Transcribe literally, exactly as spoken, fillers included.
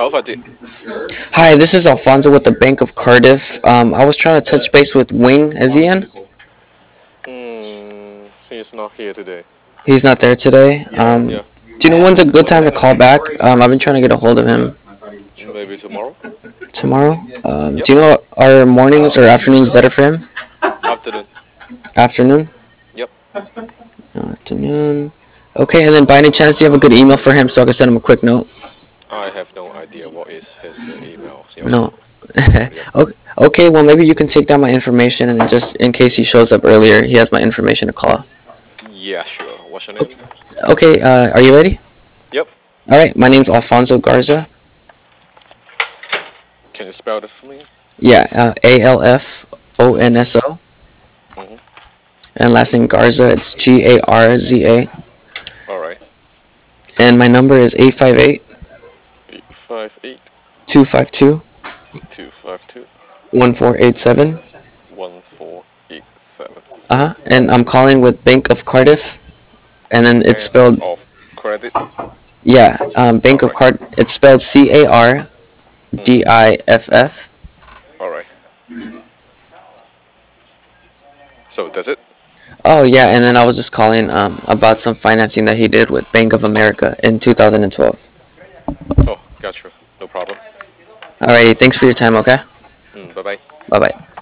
Alpha D. Hi, this is Alfonso with the Bank of Cardiff. Um, I was trying to touch base with Wing. Is he in? Hmm, he's not here today. He's not there today. Um, Yeah, do you know when's a good time to call back? Um, I've been trying to get a hold of him maybe tomorrow. tomorrow. Um, Yep, do you know are mornings or afternoons better for him? afternoon. Afternoon. Yep. Afternoon. Okay, and then by any chance, do you have a good email for him so I can send him a quick note? I have no idea what is his uh, email. Yep. No. Yep. Okay. Okay. Well, maybe you can take down my information, and then just in case he shows up earlier, he has my information to call. Yeah, sure. What's your name? Okay. Uh, are you ready? Yep. All right. My name's Alfonso Garza. Can you spell it for me? Yeah. Uh, A L F O N S O. Mm-hmm. And last name Garza. It's G A R Z A. All right. And my number is eight five eight, Eight five eight two five two, two five two one four eight seven. one four eight seven. Uh huh. And I'm calling with Bank of Cardiff. And then it's Bank spelled, of Credit. yeah, um, All Bank of right. Card. It's spelled C A R Mm-hmm. D I F F. All right. So that's it. Oh yeah, and then I was just calling um, about some financing that he did with Bank of America in two thousand twelve. Oh, gotcha. No problem. Alrighty, thanks for your time. Okay, Mm, bye bye. bye bye.